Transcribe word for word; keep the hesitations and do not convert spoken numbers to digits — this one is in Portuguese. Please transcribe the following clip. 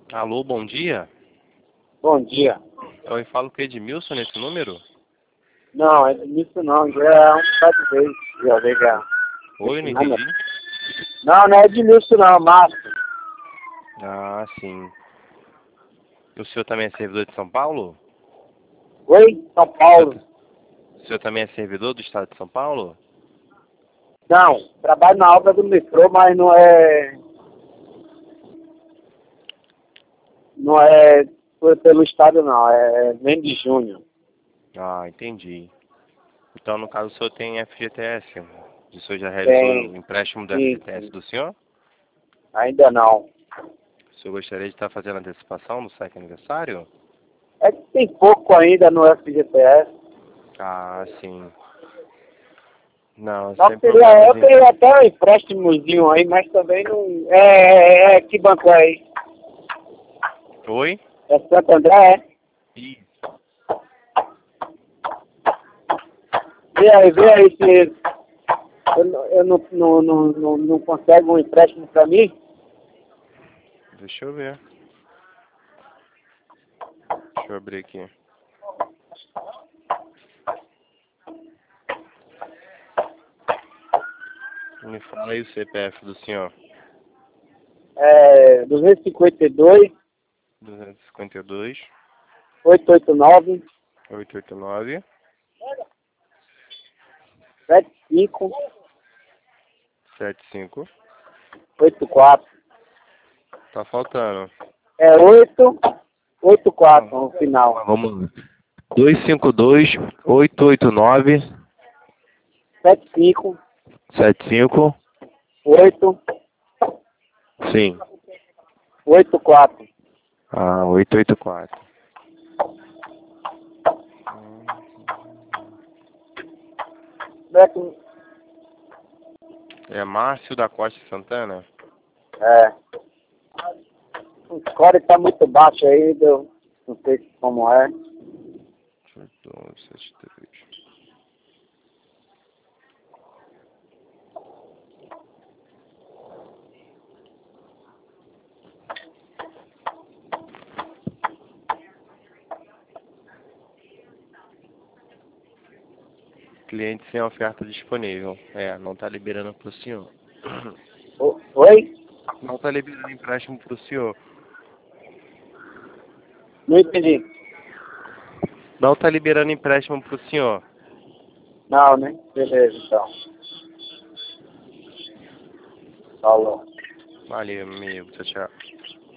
Alô, bom dia. Bom dia. Eu falo com Edmilson nesse número? Não, é isso não, já é um bocado de vez. Já liga. Oi, não Número. entendi. Não, não é Edmilson não, Márcio. Ah, sim. E o senhor também é servidor de São Paulo? Oi, São O Paulo. senhor, o senhor também é servidor do estado de São Paulo? Não, trabalho na obra do metrô, mas não é... Não é pelo estado não, é Mendes Júnior. Ah, entendi. Então, no caso, o senhor tem F G T S? O senhor já realizou Tem, o empréstimo do sim, F G T S sim. do senhor? Ainda não. O senhor gostaria de estar fazendo antecipação no sétimo aniversário? É que tem pouco ainda no F G T S. Ah, sim. Não, Só sem queria, problemas eu então. queria até um empréstimozinho aí, mas também não... É, é, é que banco é aí? Oi? É Santo André, é? Ih, Vê aí, vê aí se eu, não- eu não, não, não, não, não consigo um empréstimo para mim. deixa eu ver. Deixa eu abrir aqui. Me fala aí o C P F do senhor. É duzentos e cinquenta e dois, duzentos e cinquenta e dois, oitocentos e oitenta e nove, oitocentos e oitenta e nove, setenta e cinco, setenta e cinco. oitenta e quatro. Tá faltando. É oito oito quatro Não. no final. Vamos lá. dois cinco dois, oito oito nove, setenta e cinco, sete cinco. oito, Sim. oitenta e quatro. Ah, oitocentos e oitenta e quatro. Beto, É Márcio da Costa Santana? é. O score está muito baixo aí, eu não sei como é. dois, sete, três. Cliente sem oferta disponível. É, não tá liberando pro senhor. O- Oi? Não tá liberando empréstimo pro senhor. Não entendi. Não tá liberando empréstimo pro senhor. Não, né? Beleza, então. Falou. Valeu, amigo. Tchau, tchau.